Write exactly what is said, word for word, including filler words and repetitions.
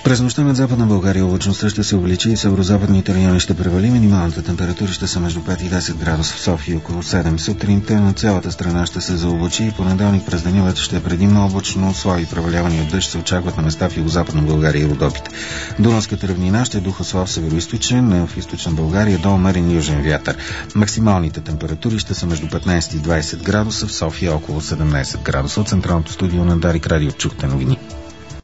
През нощта над Западна България облачността ще се увеличи и северозападните райони ще превали. Минималната температура ще са между пет и десет градуса, в София около седем. Сутринта на цялата страна ще се заоблачи и понеделник през деня вече ще е предимно облачно, слаби превалявания от дъжд се очакват на места в Югозападна България и Родопите. Дунавската равнина ще духа слаб североизточен, в източна България до умерен южен вятър. Максималните температури ще са между петнайсет и двайсет градуса, в София около седемнайсет градуса. От централното студио на Дарик Радио чухте новини.